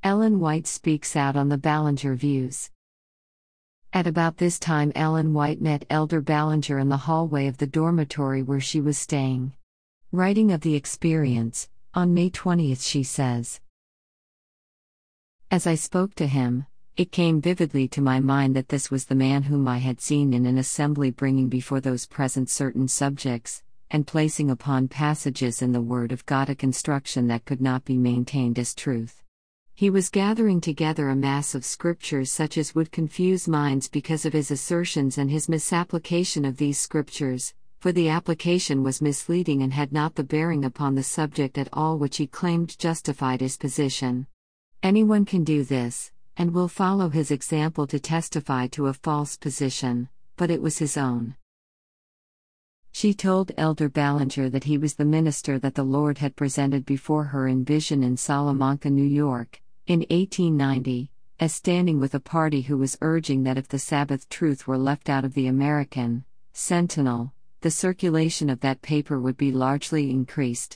Ellen White speaks out on the Ballinger views. At about this time, Ellen White met Elder Ballinger in the hallway of the dormitory where she was staying. Writing of the experience, on May 20th, she says, "As I spoke to him, it came vividly to my mind that this was the man whom I had seen in an assembly bringing before those present certain subjects, and placing upon passages in the Word of God a construction that could not be maintained as truth. He was gathering together a mass of scriptures such as would confuse minds because of his assertions and his misapplication of these scriptures, for the application was misleading and had not the bearing upon the subject at all which he claimed justified his position. Anyone can do this, and will follow his example to testify to a false position, but it was his own." She told Elder Ballinger that he was the minister that the Lord had presented before her in vision in Salamanca, New York, in 1890, as standing with a party who was urging that if the Sabbath truth were left out of the American Sentinel, the circulation of that paper would be largely increased.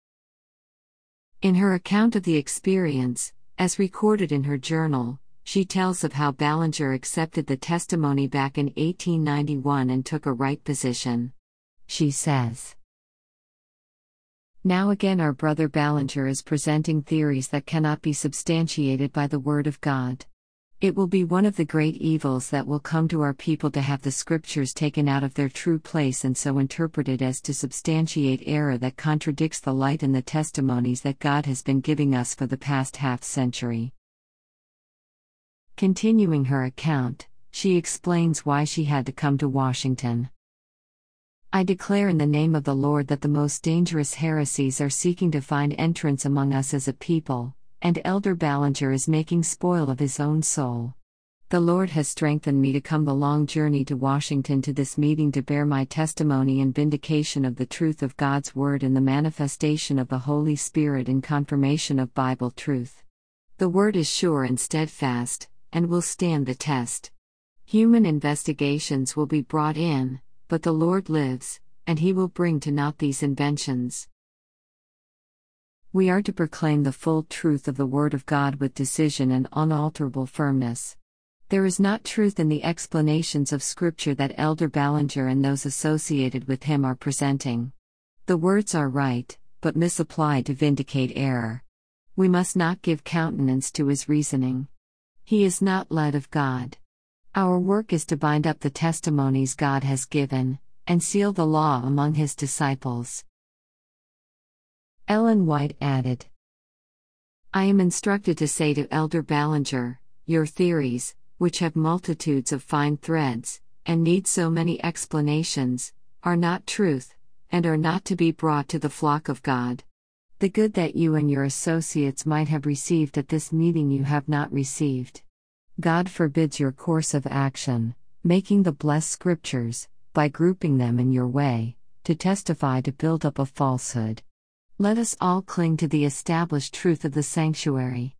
In her account of the experience, as recorded in her journal, she tells of how Ballinger accepted the testimony back in 1891 and took a right position. She says, "Now again our brother Ballinger is presenting theories that cannot be substantiated by the Word of God. It will be one of the great evils that will come to our people to have the Scriptures taken out of their true place and so interpreted as to substantiate error that contradicts the light and the testimonies that God has been giving us for the past half-century." Continuing her account, she explains why she had to come to Washington. "I declare in the name of the Lord that the most dangerous heresies are seeking to find entrance among us as a people, and Elder Ballinger is making spoil of his own soul. The Lord has strengthened me to come the long journey to Washington to this meeting to bear my testimony in vindication of the truth of God's Word and the manifestation of the Holy Spirit in confirmation of Bible truth. The Word is sure and steadfast, and will stand the test. Human investigations will be brought in, but the Lord lives, and He will bring to naught these inventions. We are to proclaim the full truth of the Word of God with decision and unalterable firmness. There is not truth in the explanations of Scripture that Elder Ballinger and those associated with him are presenting. The words are right, but misapplied to vindicate error. We must not give countenance to his reasoning. He is not led of God. Our work is to bind up the testimonies God has given, and seal the law among His disciples." Ellen White added, "I am instructed to say to Elder Ballinger, your theories, which have multitudes of fine threads, and need so many explanations, are not truth, and are not to be brought to the flock of God. The good that you and your associates might have received at this meeting you have not received. God forbids your course of action, making the blessed Scriptures, by grouping them in your way, to testify to build up a falsehood. Let us all cling to the established truth of the sanctuary."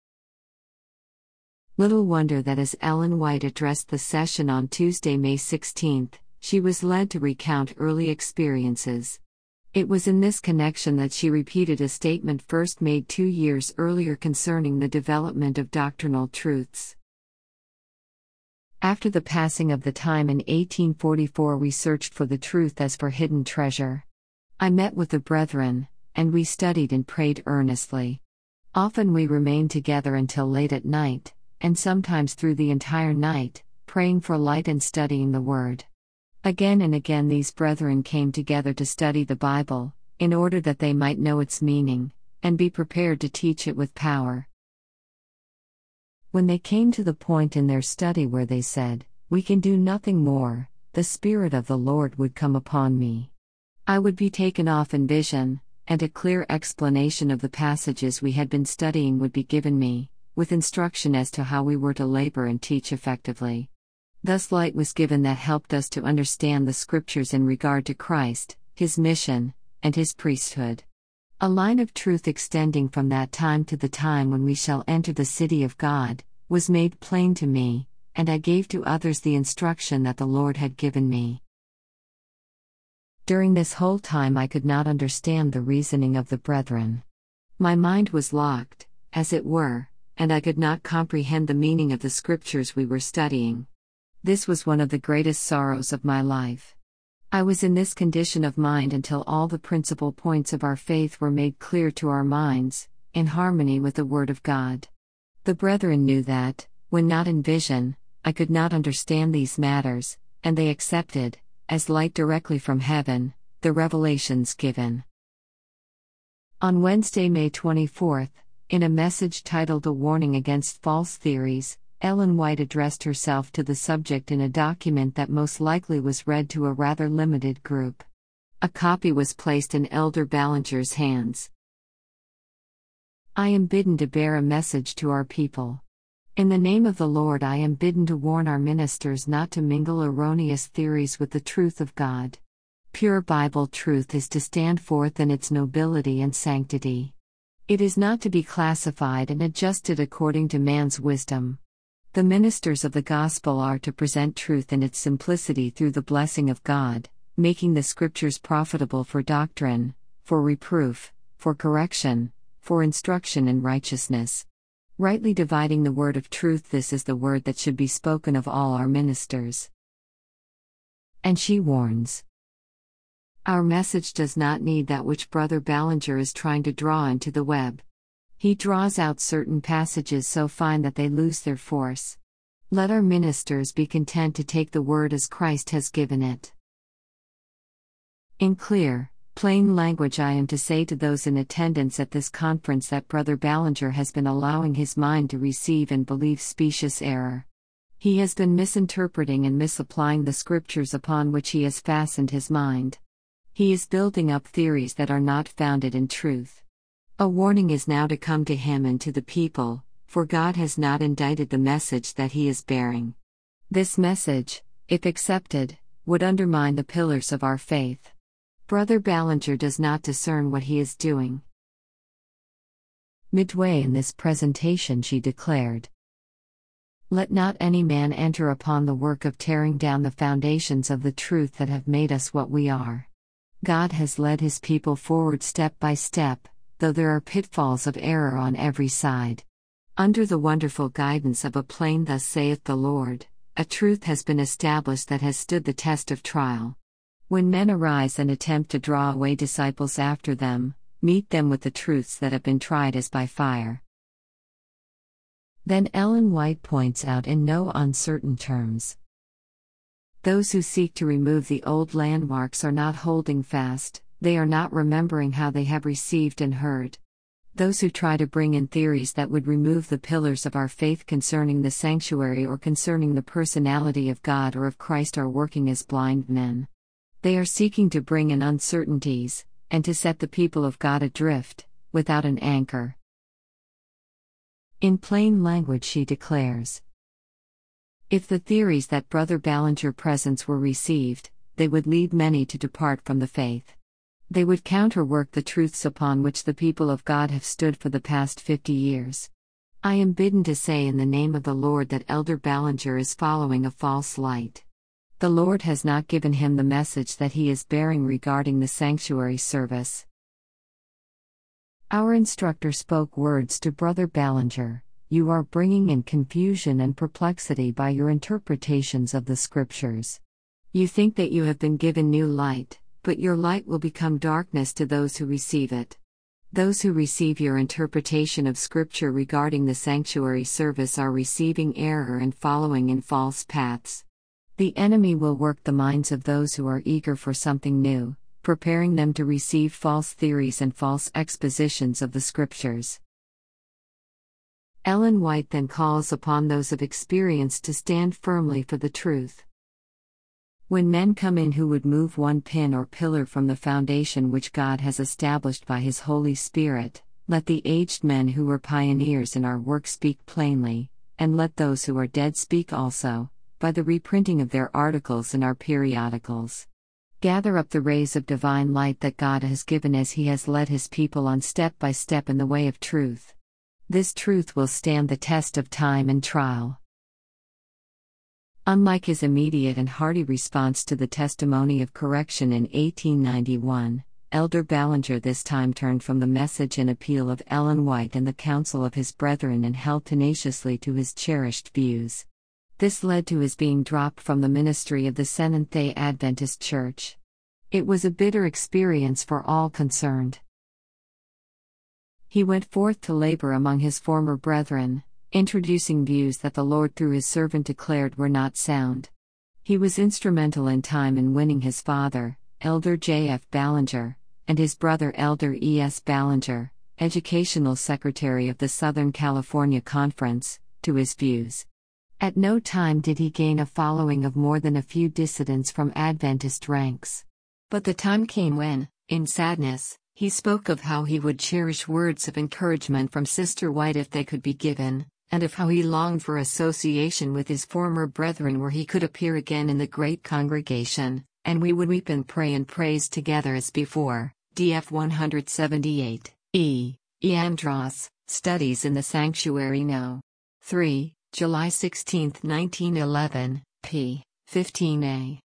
Little wonder that as Ellen White addressed the session on Tuesday, May 16, she was led to recount early experiences. It was in this connection that she repeated a statement first made 2 years earlier concerning the development of doctrinal truths. "After the passing of the time in 1844, we searched for the truth as for hidden treasure. I met with the brethren, and we studied and prayed earnestly. Often we remained together until late at night, and sometimes through the entire night, praying for light and studying the Word. Again and again these brethren came together to study the Bible, in order that they might know its meaning, and be prepared to teach it with power. When they came to the point in their study where they said, 'We can do nothing more,' the Spirit of the Lord would come upon me. I would be taken off in vision, and a clear explanation of the passages we had been studying would be given me, with instruction as to how we were to labor and teach effectively. Thus light was given that helped us to understand the Scriptures in regard to Christ, His mission, and His priesthood. A line of truth extending from that time to the time when we shall enter the city of God, was made plain to me, and I gave to others the instruction that the Lord had given me. During this whole time I could not understand the reasoning of the brethren. My mind was locked, as it were, and I could not comprehend the meaning of the scriptures we were studying. This was one of the greatest sorrows of my life. I was in this condition of mind until all the principal points of our faith were made clear to our minds, in harmony with the Word of God. The brethren knew that, when not in vision, I could not understand these matters, and they accepted, as light directly from heaven, the revelations given. On Wednesday, May 24th, in a message titled A Warning Against False Theories, Ellen White addressed herself to the subject in a document that most likely was read to a rather limited group. A copy was placed in Elder Ballinger's hands. I am bidden to bear a message to our people. In the name of the Lord, I am bidden to warn our ministers not to mingle erroneous theories with the truth of God. Pure Bible truth is to stand forth in its nobility and sanctity. It is not to be classified and adjusted according to man's wisdom. The ministers of the gospel are to present truth in its simplicity through the blessing of God, making the scriptures profitable for doctrine, for reproof, for correction, for instruction in righteousness. Rightly dividing the word of truth, this is the word that should be spoken of all our ministers. And she warns. Our message does not need that which Brother Ballinger is trying to draw into the web. He draws out certain passages so fine that they lose their force. Let our ministers be content to take the word as Christ has given it. In clear, plain language, I am to say to those in attendance at this conference that Brother Ballinger has been allowing his mind to receive and believe specious error. He has been misinterpreting and misapplying the scriptures upon which he has fastened his mind. He is building up theories that are not founded in truth. A warning is now to come to him and to the people, for God has not indicted the message that he is bearing. This message, if accepted, would undermine the pillars of our faith. Brother Ballinger does not discern what he is doing. Midway in this presentation, she declared, "Let not any man enter upon the work of tearing down the foundations of the truth that have made us what we are. God has led his people forward step by step, though there are pitfalls of error on every side. Under the wonderful guidance of a plain 'Thus saith the Lord,' a truth has been established that has stood the test of trial. When men arise and attempt to draw away disciples after them, meet them with the truths that have been tried as by fire." Then Ellen White points out in no uncertain terms, those who seek to remove the old landmarks are not holding fast, they are not remembering how they have received and heard. Those who try to bring in theories that would remove the pillars of our faith concerning the sanctuary or concerning the personality of God or of Christ are working as blind men. They are seeking to bring in uncertainties, and to set the people of God adrift, without an anchor. In plain language, she declares, if the theories that Brother Ballinger presents were received, they would lead many to depart from the faith. They would counterwork the truths upon which the people of God have stood for the past 50 years. I am bidden to say in the name of the Lord that Elder Ballinger is following a false light. The Lord has not given him the message that he is bearing regarding the sanctuary service. Our instructor spoke words to Brother Ballinger: "You are bringing in confusion and perplexity by your interpretations of the scriptures. You think that you have been given new light, but your light will become darkness to those who receive it. Those who receive your interpretation of scripture regarding the sanctuary service are receiving error and following in false paths. The enemy will work the minds of those who are eager for something new, preparing them to receive false theories and false expositions of the scriptures." Ellen White then calls upon those of experience to stand firmly for the truth. When men come in who would move one pin or pillar from the foundation which God has established by His Holy Spirit, let the aged men who were pioneers in our work speak plainly, and let those who are dead speak also, by the reprinting of their articles in our periodicals. Gather up the rays of divine light that God has given as He has led His people on step by step in the way of truth. This truth will stand the test of time and trial. Unlike his immediate and hearty response to the testimony of correction in 1891, Elder Ballinger this time turned from the message and appeal of Ellen White and the counsel of his brethren and held tenaciously to his cherished views. This led to his being dropped from the ministry of the Seventh-day Adventist Church. It was a bitter experience for all concerned. He went forth to labor among his former brethren, introducing views that the Lord through his servant declared were not sound. He was instrumental in time in winning his father, Elder J. F. Ballinger, and his brother Elder E. S. Ballinger, educational secretary of the Southern California Conference, to his views. At no time did he gain a following of more than a few dissidents from Adventist ranks. But the time came when, in sadness, he spoke of how he would cherish words of encouragement from Sister White if they could be given, and of how he longed for association with his former brethren where he could appear again in the great congregation, and we would weep and pray and praise together as before. DF 178, E. E. Andros, Studies in the Sanctuary No. 3. July 16, 1911, p. 15a.